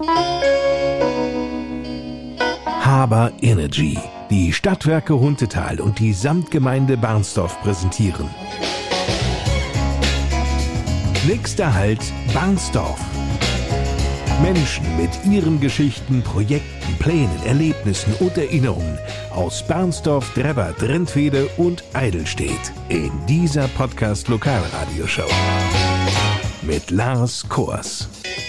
Haber Energy, die Stadtwerke Huntetal und die Samtgemeinde Barnsdorf präsentieren. Nächster Halt Barnsdorf. Menschen mit ihren Geschichten, Projekten, Plänen, Erlebnissen und Erinnerungen aus Barnsdorf, Drebber, Drentwede und Eidelstedt in dieser Podcast-Lokalradioshow mit Lars Kors.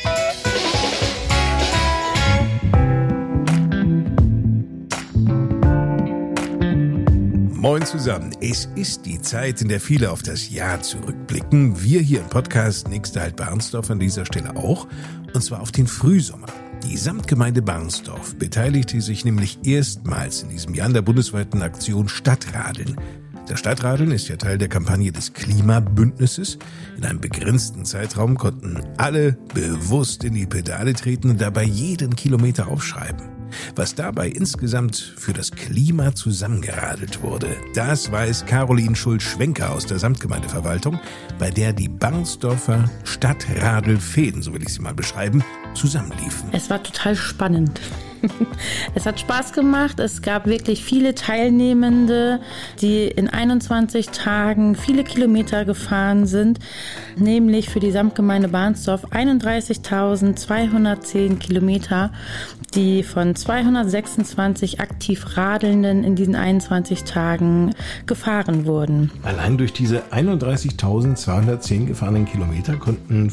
Moin zusammen. Es ist die Zeit, in der viele auf das Jahr zurückblicken. Wir hier im Podcast Nächster Halt Barnsdorf an dieser Stelle auch. Und zwar auf den Frühsommer. Die Samtgemeinde Barnsdorf beteiligte sich nämlich erstmals in diesem Jahr an der bundesweiten Aktion Stadtradeln. Das Stadtradeln ist ja Teil der Kampagne des Klimabündnisses. In einem begrenzten Zeitraum konnten alle bewusst in die Pedale treten und dabei jeden Kilometer aufschreiben. Was dabei insgesamt für das Klima zusammengeradelt wurde, das weiß Caroline Schulz-Schwenker aus der Samtgemeindeverwaltung, bei der die Barnsdorfer Stadtradelfäden, so will ich sie mal beschreiben, zusammenliefen. Es war total spannend. Es hat Spaß gemacht. Es gab wirklich viele Teilnehmende, die in 21 Tagen viele Kilometer gefahren sind, nämlich für die Samtgemeinde Barnsdorf 31.210 Kilometer, die von 226 aktiv Radelnden in diesen 21 Tagen gefahren wurden. Allein durch diese 31.210 gefahrenen Kilometer konnten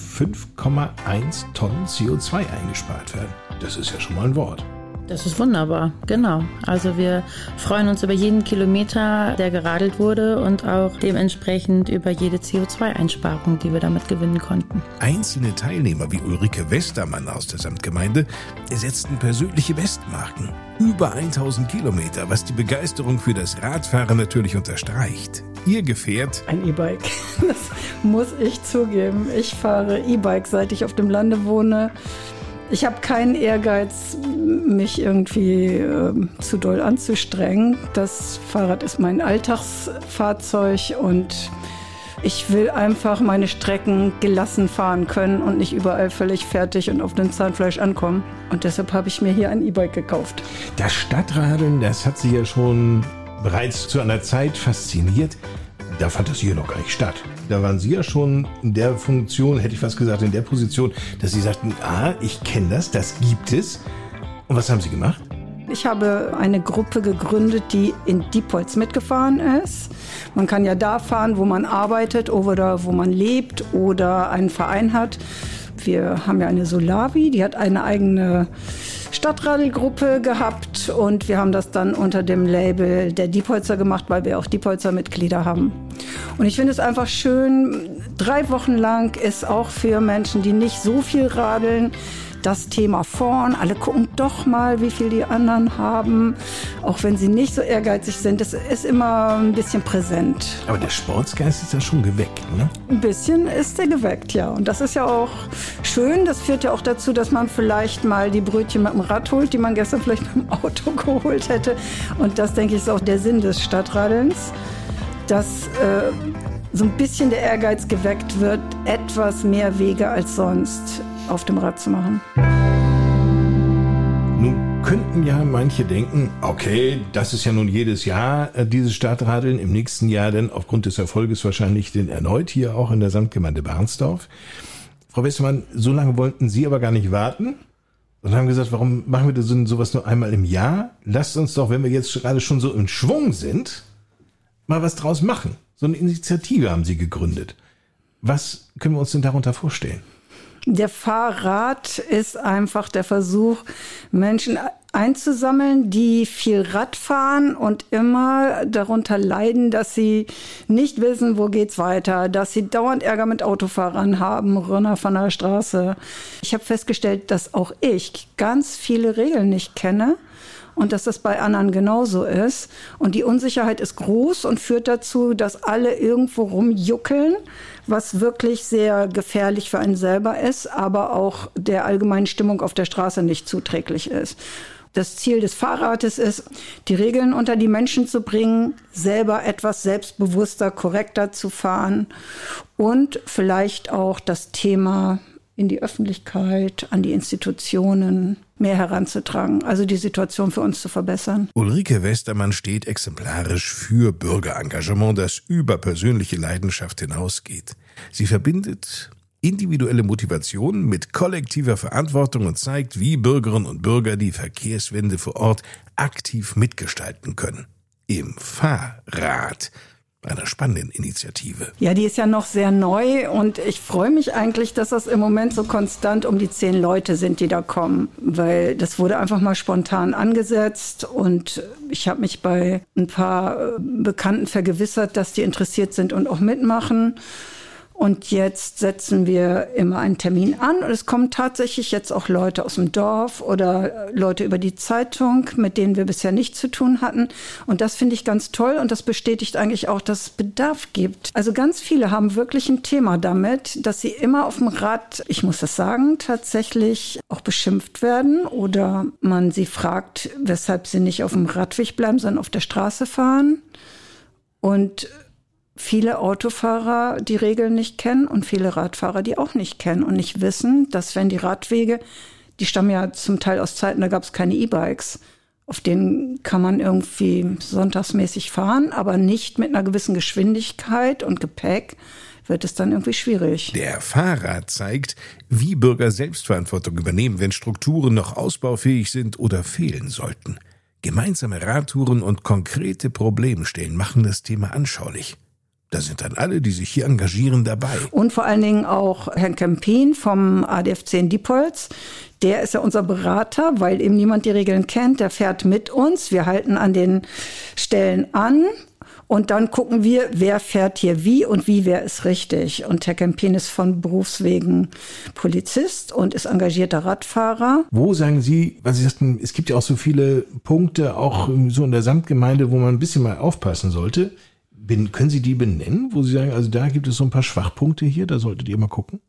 5,1 Tonnen CO2 eingespart werden. Das ist ja schon mal ein Wort. Das ist wunderbar, genau. Also wir freuen uns über jeden Kilometer, der geradelt wurde und auch dementsprechend über jede CO2-Einsparung, die wir damit gewinnen konnten. Einzelne Teilnehmer wie Ulrike Westermann aus der Samtgemeinde setzten persönliche Bestmarken. Über 1000 Kilometer, was die Begeisterung für das Radfahren natürlich unterstreicht. Ihr Gefährt? Ein E-Bike. Das muss ich zugeben. Ich fahre E-Bike, seit ich auf dem Lande wohne. Ich habe keinen Ehrgeiz, mich irgendwie zu doll anzustrengen. Das Fahrrad ist mein Alltagsfahrzeug und ich will einfach meine Strecken gelassen fahren können und nicht überall völlig fertig und auf dem Zahnfleisch ankommen. Und deshalb habe ich mir hier ein E-Bike gekauft. Das Stadtradeln, das hat Sie ja schon bereits zu einer Zeit fasziniert. Da fand das hier noch gar nicht statt. Da waren Sie ja schon in der Funktion, hätte ich fast gesagt, in der Position, dass Sie sagten, ich kenne das gibt es. Und was haben Sie gemacht? Ich habe eine Gruppe gegründet, die in Diepholz mitgefahren ist. Man kann ja da fahren, wo man arbeitet oder wo man lebt oder einen Verein hat. Wir haben ja eine Solavi, die hat eine eigene Stadtradelgruppe gehabt und wir haben das dann unter dem Label der Diepholzer gemacht, weil wir auch Diepholzer Mitglieder haben. Und ich finde es einfach schön, 3 Wochen lang ist auch für Menschen, die nicht so viel radeln, das Thema vorn. Alle gucken doch mal, wie viel die anderen haben, auch wenn sie nicht so ehrgeizig sind. Das ist immer ein bisschen präsent. Aber der Sportsgeist ist ja schon geweckt, ne? Ein bisschen ist der geweckt, ja. Und das ist ja auch schön. Das führt ja auch dazu, dass man vielleicht mal die Brötchen mit dem Rad holt, die man gestern vielleicht mit dem Auto geholt hätte. Und das, denke ich, ist auch der Sinn des Stadtradelns, dass so ein bisschen der Ehrgeiz geweckt wird, etwas mehr Wege als sonst auf dem Rad zu machen. Nun könnten ja manche denken, okay, das ist ja nun jedes Jahr dieses Stadtradeln, im nächsten Jahr dann aufgrund des Erfolges wahrscheinlich den erneut hier auch in der Samtgemeinde Barnsdorf. Frau Westermann, so lange wollten Sie aber gar nicht warten und haben gesagt, warum machen wir das sowas nur einmal im Jahr? Lasst uns doch, wenn wir jetzt gerade schon so im Schwung sind, mal was draus machen. So eine Initiative haben Sie gegründet. Was können wir uns denn darunter vorstellen? Der Fahrrad ist einfach der Versuch, Menschen einzusammeln, die viel Rad fahren und immer darunter leiden, dass sie nicht wissen, wo geht's weiter, dass sie dauernd Ärger mit Autofahrern haben, Runner von der Straße. Ich habe festgestellt, dass auch ich ganz viele Regeln nicht kenne. Und dass das bei anderen genauso ist. Und die Unsicherheit ist groß und führt dazu, dass alle irgendwo rumjuckeln, was wirklich sehr gefährlich für einen selber ist, aber auch der allgemeinen Stimmung auf der Straße nicht zuträglich ist. Das Ziel des Fahrrades ist, die Regeln unter die Menschen zu bringen, selber etwas selbstbewusster, korrekter zu fahren und vielleicht auch das Thema in die Öffentlichkeit, an die Institutionen mehr heranzutragen, also die Situation für uns zu verbessern. Ulrike Westermann steht exemplarisch für Bürgerengagement, das über persönliche Leidenschaft hinausgeht. Sie verbindet individuelle Motivation mit kollektiver Verantwortung und zeigt, wie Bürgerinnen und Bürger die Verkehrswende vor Ort aktiv mitgestalten können. Im Fahrrad, einer spannenden Initiative. Ja, die ist ja noch sehr neu und ich freue mich eigentlich, dass das im Moment so konstant um die 10 Leute sind, die da kommen, weil das wurde einfach mal spontan angesetzt und ich habe mich bei ein paar Bekannten vergewissert, dass die interessiert sind und auch mitmachen. Und jetzt setzen wir immer einen Termin an und es kommen tatsächlich jetzt auch Leute aus dem Dorf oder Leute über die Zeitung, mit denen wir bisher nichts zu tun hatten. Und das finde ich ganz toll und das bestätigt eigentlich auch, dass es Bedarf gibt. Also ganz viele haben wirklich ein Thema damit, dass sie immer auf dem Rad, ich muss das sagen, tatsächlich auch beschimpft werden oder man sie fragt, weshalb sie nicht auf dem Radweg bleiben, sondern auf der Straße fahren. Und viele Autofahrer die Regeln nicht kennen und viele Radfahrer die auch nicht kennen und nicht wissen, dass wenn die Radwege, die stammen ja zum Teil aus Zeiten, da gab es keine E-Bikes, auf denen kann man irgendwie sonntagsmäßig fahren, aber nicht mit einer gewissen Geschwindigkeit und Gepäck wird es dann irgendwie schwierig. Der Fahrrad zeigt, wie Bürger Selbstverantwortung übernehmen, wenn Strukturen noch ausbaufähig sind oder fehlen sollten. Gemeinsame Radtouren und konkrete Problemstellen machen das Thema anschaulich. Da sind dann alle, die sich hier engagieren, dabei. Und vor allen Dingen auch Herrn Kempin vom ADFC in Diepholz. Der ist ja unser Berater, weil eben niemand die Regeln kennt. Der fährt mit uns. Wir halten an den Stellen an. Und dann gucken wir, wer fährt hier wie und wie, wer ist richtig. Und Herr Kempin ist von Berufswegen Polizist und ist engagierter Radfahrer. Wo sagen Sie, weil Sie sagten, es gibt ja auch so viele Punkte, auch so in der Samtgemeinde, wo man ein bisschen mal aufpassen sollte. Können Sie die benennen, wo Sie sagen, also da gibt es so ein paar Schwachpunkte hier, da solltet ihr mal gucken?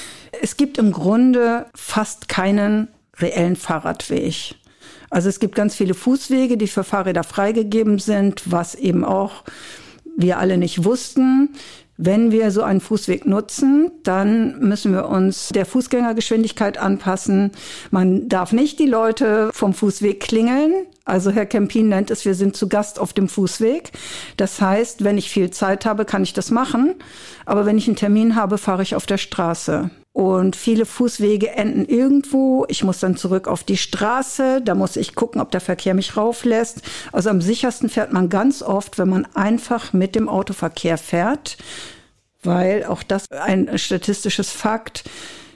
Es gibt im Grunde fast keinen reellen Fahrradweg. Also es gibt ganz viele Fußwege, die für Fahrräder freigegeben sind, was eben auch wir alle nicht wussten. Wenn wir so einen Fußweg nutzen, dann müssen wir uns der Fußgängergeschwindigkeit anpassen. Man darf nicht die Leute vom Fußweg klingeln. Also Herr Kempin nennt es, wir sind zu Gast auf dem Fußweg. Das heißt, wenn ich viel Zeit habe, kann ich das machen. Aber wenn ich einen Termin habe, fahre ich auf der Straße. Und viele Fußwege enden irgendwo. Ich muss dann zurück auf die Straße. Da muss ich gucken, ob der Verkehr mich rauflässt. Also am sichersten fährt man ganz oft, wenn man einfach mit dem Autoverkehr fährt. Weil auch das ein statistisches Fakt.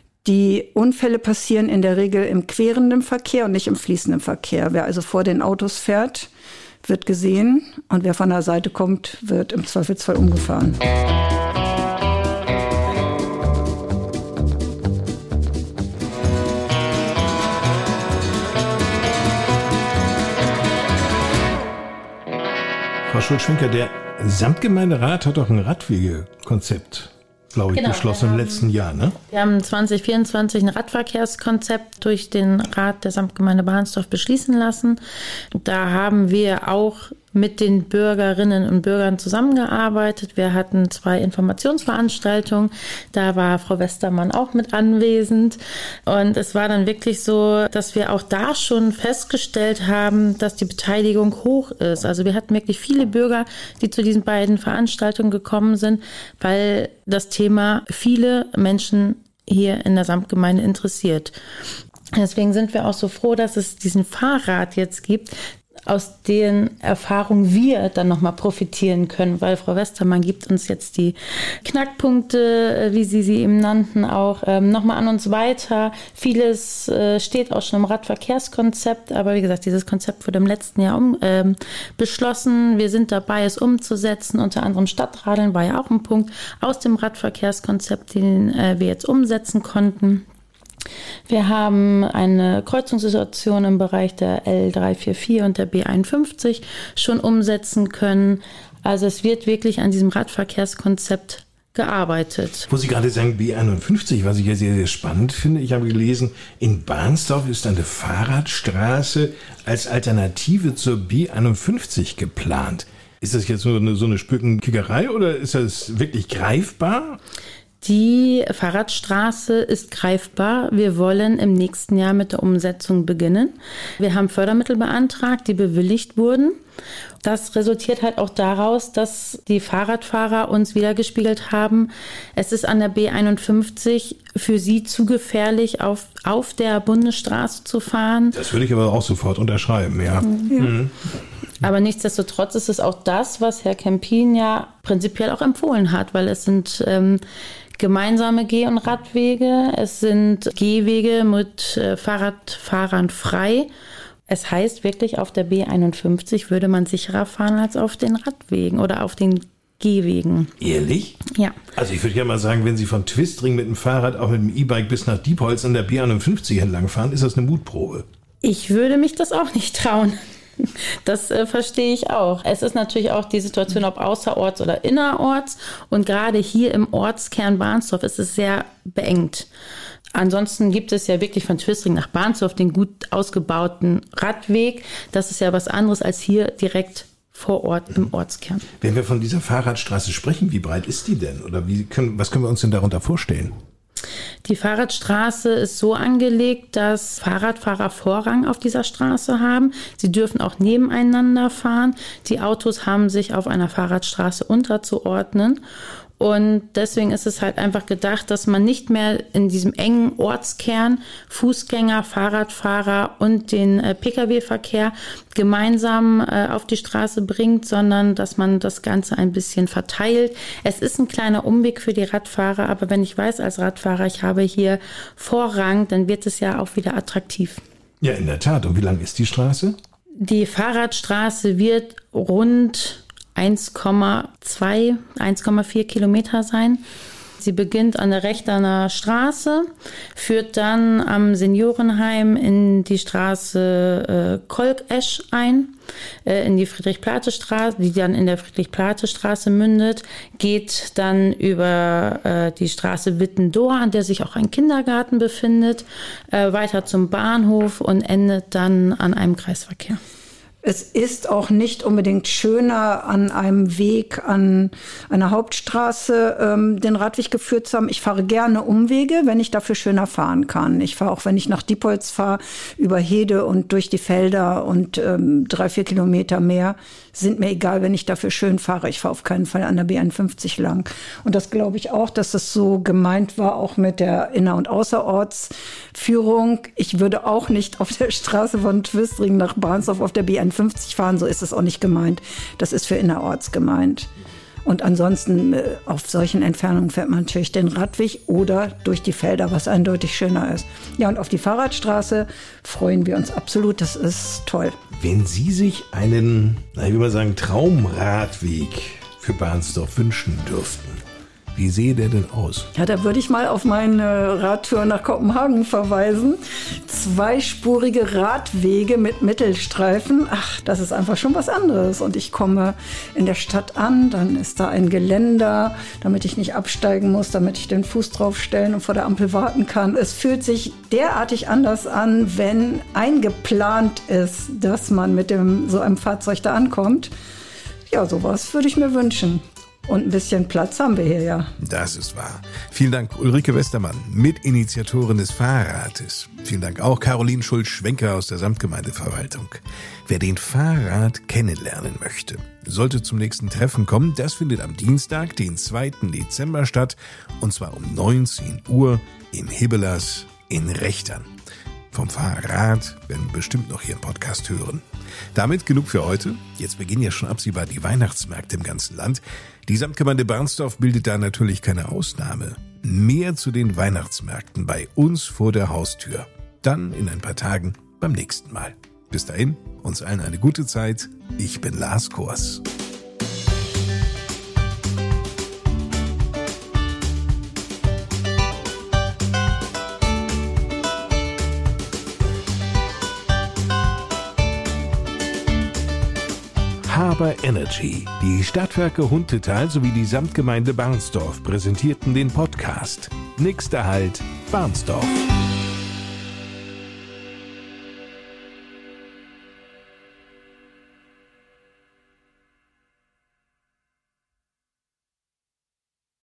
Die Unfälle passieren in der Regel im querenden Verkehr und nicht im fließenden Verkehr. Wer also vor den Autos fährt, wird gesehen. Und wer von der Seite kommt, wird im Zweifelsfall umgefahren. Frau Schulz-Schwinker, der Samtgemeinderat hat doch ein Radwegekonzept, glaube ich, beschlossen im letzten Jahr, ne? Wir haben 2024 ein Radverkehrskonzept durch den Rat der Samtgemeinde Bahnsdorf beschließen lassen. Da haben wir auch mit den Bürgerinnen und Bürgern zusammengearbeitet. Wir hatten 2 Informationsveranstaltungen. Da war Frau Westermann auch mit anwesend. Und es war dann wirklich so, dass wir auch da schon festgestellt haben, dass die Beteiligung hoch ist. Also wir hatten wirklich viele Bürger, die zu diesen beiden Veranstaltungen gekommen sind, weil das Thema viele Menschen hier in der Samtgemeinde interessiert. Deswegen sind wir auch so froh, dass es diesen Fahrrad jetzt gibt, aus deren Erfahrungen wir dann nochmal profitieren können, weil Frau Westermann gibt uns jetzt die Knackpunkte, wie Sie eben nannten, auch nochmal an uns weiter. Vieles steht auch schon im Radverkehrskonzept, aber wie gesagt, dieses Konzept wurde im letzten Jahr beschlossen. Wir sind dabei, es umzusetzen. Unter anderem Stadtradeln war ja auch ein Punkt aus dem Radverkehrskonzept, den wir jetzt umsetzen konnten. Wir haben eine Kreuzungssituation im Bereich der L344 und der B51 schon umsetzen können. Also es wird wirklich an diesem Radverkehrskonzept gearbeitet. Wo Sie gerade sagen B51, was ich ja sehr, sehr spannend finde. Ich habe gelesen, in Bahnsdorf ist eine Fahrradstraße als Alternative zur B51 geplant. Ist das jetzt nur so eine Spückenkickerei oder ist das wirklich greifbar? Die Fahrradstraße ist greifbar. Wir wollen im nächsten Jahr mit der Umsetzung beginnen. Wir haben Fördermittel beantragt, die bewilligt wurden. Das resultiert halt auch daraus, dass die Fahrradfahrer uns wiedergespiegelt haben, es ist an der B51 für sie zu gefährlich, auf der Bundesstraße zu fahren. Das würde ich aber auch sofort unterschreiben, ja. Mhm. Aber nichtsdestotrotz ist es auch das, was Herr Kempin ja prinzipiell auch empfohlen hat, weil es sind gemeinsame Geh- und Radwege, es sind Gehwege mit Fahrradfahrern frei. Es heißt wirklich, auf der B51 würde man sicherer fahren als auf den Radwegen oder auf den Gehwegen. Ehrlich? Ja. Also ich würde ja mal sagen, wenn Sie von Twistring mit dem Fahrrad, auch mit dem E-Bike bis nach Diepholz an der B51 entlang fahren, ist das eine Mutprobe. Ich würde mich das auch nicht trauen. Das verstehe ich auch. Es ist natürlich auch die Situation, ob außerorts oder innerorts. Und gerade hier im Ortskern Bahnsdorf ist es sehr beengt. Ansonsten gibt es ja wirklich von Twistring nach Bahnsdorf den gut ausgebauten Radweg. Das ist ja was anderes als hier direkt vor Ort im Ortskern. Wenn wir von dieser Fahrradstraße sprechen, wie breit ist die denn? Oder was können wir uns denn darunter vorstellen? Die Fahrradstraße ist so angelegt, dass Fahrradfahrer Vorrang auf dieser Straße haben. Sie dürfen auch nebeneinander fahren. Die Autos haben sich auf einer Fahrradstraße unterzuordnen. Und deswegen ist es halt einfach gedacht, dass man nicht mehr in diesem engen Ortskern Fußgänger, Fahrradfahrer und den Pkw-Verkehr gemeinsam auf die Straße bringt, sondern dass man das Ganze ein bisschen verteilt. Es ist ein kleiner Umweg für die Radfahrer, aber wenn ich weiß als Radfahrer, ich habe hier Vorrang, dann wird es ja auch wieder attraktiv. Ja, in der Tat. Und wie lang ist die Straße? Die Fahrradstraße wird rund 1,4 Kilometer sein. Sie beginnt an der Rechtener Straße, führt dann am Seniorenheim in die Straße Kolkesch ein, in die Friedrich-Plate-Straße, die dann in der Friedrich-Plate-Straße mündet, geht dann über die Straße Wittendorf, an der sich auch ein Kindergarten befindet, weiter zum Bahnhof und endet dann an einem Kreisverkehr. Es ist auch nicht unbedingt schöner, an einem Weg, an einer Hauptstraße den Radweg geführt zu haben. Ich fahre gerne Umwege, wenn ich dafür schöner fahren kann. Ich fahre auch, wenn ich nach Diepholz fahre, über Hede und durch die Felder und 3-4 Kilometer mehr. Sind mir egal, wenn ich dafür schön fahre. Ich fahre auf keinen Fall an der B51 lang. Und das glaube ich auch, dass das so gemeint war, auch mit der Inner- und Außerortsführung. Ich würde auch nicht auf der Straße von Twistring nach Bahnsdorf auf der B51 fahren. So ist es auch nicht gemeint. Das ist für innerorts gemeint. Und ansonsten auf solchen Entfernungen fährt man natürlich den Radweg oder durch die Felder, was eindeutig schöner ist. Ja, und auf die Fahrradstraße freuen wir uns absolut. Das ist toll. Wenn Sie sich einen, ich will mal sagen, Traumradweg für Bahnsdorf wünschen dürften, wie sehe der denn aus? Ja, da würde ich mal auf meine Radtour nach Kopenhagen verweisen. 2-spurige Radwege mit Mittelstreifen. Ach, das ist einfach schon was anderes. Und ich komme in der Stadt an, dann ist da ein Geländer, damit ich nicht absteigen muss, damit ich den Fuß draufstellen und vor der Ampel warten kann. Es fühlt sich derartig anders an, wenn eingeplant ist, dass man mit so einem Fahrzeug da ankommt. Ja, sowas würde ich mir wünschen. Und ein bisschen Platz haben wir hier, ja. Das ist wahr. Vielen Dank, Ulrike Westermann, Mitinitiatorin des Fahrrades. Vielen Dank auch Caroline Schulz-Schwenker aus der Samtgemeindeverwaltung. Wer den Fahrrad kennenlernen möchte, sollte zum nächsten Treffen kommen. Das findet am Dienstag, den 2. Dezember statt. Und zwar um 19 Uhr im Hibbelas in Rechtern. Vom Fahrrad werden wir bestimmt noch hier im Podcast hören. Damit genug für heute. Jetzt beginnen ja schon absehbar die Weihnachtsmärkte im ganzen Land. Die Samtgemeinde Bahnsdorf bildet da natürlich keine Ausnahme. Mehr zu den Weihnachtsmärkten bei uns vor der Haustür. Dann in ein paar Tagen beim nächsten Mal. Bis dahin, uns allen eine gute Zeit. Ich bin Lars Kors. Haber Energy, die Stadtwerke Huntetal sowie die Samtgemeinde Bahnsdorf präsentierten den Podcast. Nächster Halt, Bahnsdorf.